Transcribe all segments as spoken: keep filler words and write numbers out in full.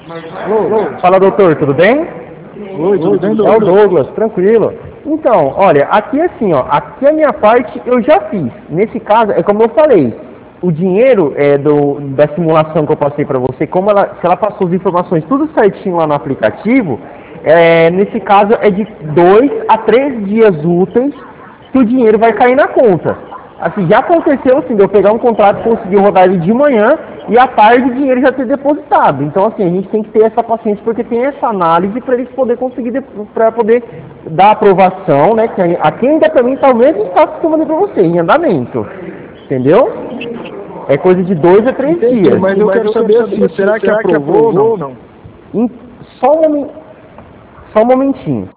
Alô, alô. Fala, doutor, tudo bem? Oi, tudo bem, Douglas? É o Douglas, tranquilo. Então, olha, aqui assim, ó, aqui a minha parte eu já fiz. Nesse caso, é como eu falei, o dinheiro é do, da simulação que eu passei para você, como ela, se ela passou as informações tudo certinho lá no aplicativo, é, nesse caso é de dois a três dias úteis que o dinheiro vai cair na conta. Assim, já aconteceu assim, de eu pegar um contrato, conseguir rodar ele de manhã e à tarde o dinheiro já ter depositado. Então, assim, a gente tem que ter essa paciência porque tem essa análise para eles poderem conseguir, para poder dar aprovação, né? Que aqui ainda para mim está o mesmo status que eu mandei para você, em andamento. Entendeu? É coisa de dois a três Entendi, dias. mas eu quero saber assim, será que aprovou ou não? Em- Só um, momen- só um momentinho.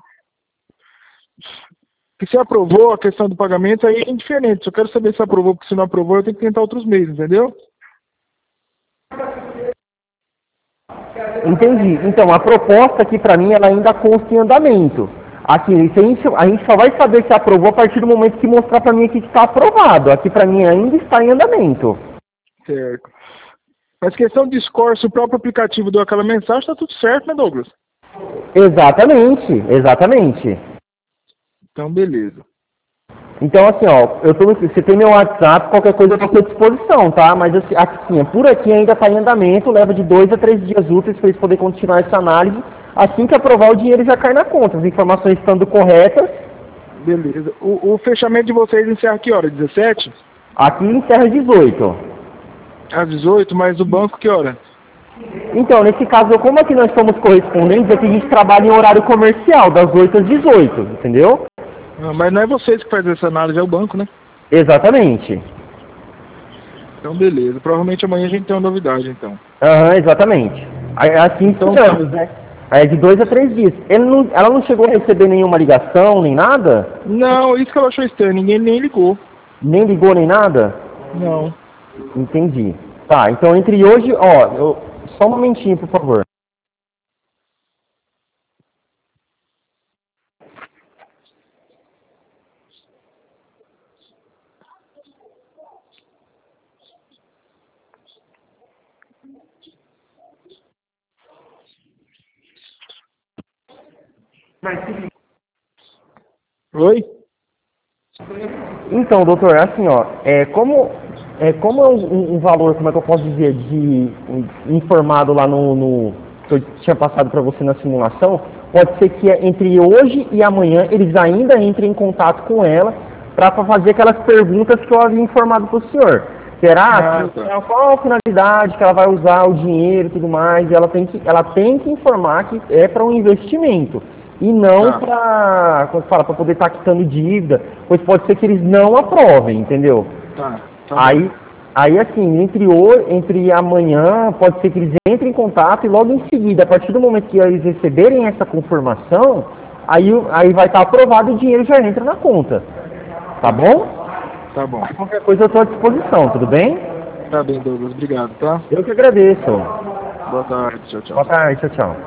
Que se aprovou a questão do pagamento, aí é indiferente. Só quero saber se aprovou, porque se não aprovou, eu tenho que tentar outros meios, entendeu? Entendi. Então, a proposta aqui para mim, ela ainda consta em andamento. Aqui, se a, gente, a gente só vai saber se aprovou a partir do momento que mostrar para mim aqui que está aprovado. Aqui para mim ainda está em andamento. Certo. Mas questão de score, se o próprio aplicativo deu aquela mensagem, tá tudo certo, né, Douglas? Exatamente, exatamente. Então, beleza. Então, assim, ó, eu tô, no- você tem meu WhatsApp, qualquer coisa eu estou à disposição, tá? Mas, assim, assim, por aqui ainda está em andamento, leva de dois a três dias úteis para eles poderem continuar essa análise. Assim que aprovar, o dinheiro já cai na conta, as informações estando corretas. Beleza. O, o fechamento de vocês encerra que hora? dezessete? Aqui encerra às dezoito. Às dezoito, mas o banco que hora? Então, nesse caso, como aqui nós somos correspondentes, aqui a gente trabalha em horário comercial, das oito às dezoito, entendeu? Ah, mas não é vocês que fazem essa análise, é o banco, né? Exatamente. Então, beleza. Provavelmente amanhã a gente tem uma novidade, então. Aham, exatamente. Aí, assim Então, ficamos, né? Aí é de dois a três dias. Ele não, ela não chegou a receber nenhuma ligação, nem nada? Não, isso que ela achou estranho. Ninguém nem ligou. Nem ligou, nem nada? Não. Entendi. Tá, então entre hoje, ó, eu, só um momentinho, por favor. Oi? Então, doutor, é assim, ó, é como é como é um, um valor, como é que eu posso dizer, de um, informado lá no, no que eu tinha passado para você na simulação, pode ser que entre hoje e amanhã eles ainda entrem em contato com ela para fazer aquelas perguntas que eu havia informado para o senhor. Será Ah, que tá. qual a finalidade que ela vai usar o dinheiro e tudo mais? E ela tem que ela tem que informar que é para um investimento e não Tá. para, como fala, para poder estar quitando dívida, pois pode ser que eles não aprovem, entendeu? Tá. Tá Aí, bom. aí assim, entre, o, entre amanhã, pode ser que eles entrem em contato e logo em seguida, a partir do momento que eles receberem essa confirmação, aí, o- aí vai estar aprovado e o dinheiro já entra na conta. Tá bom? Tá bom. Qualquer coisa eu estou à disposição, tudo bem? Tá bem, Douglas. Obrigado, tá? Eu que agradeço. Boa tarde. Tchau, tchau. Boa tarde, tchau, tchau.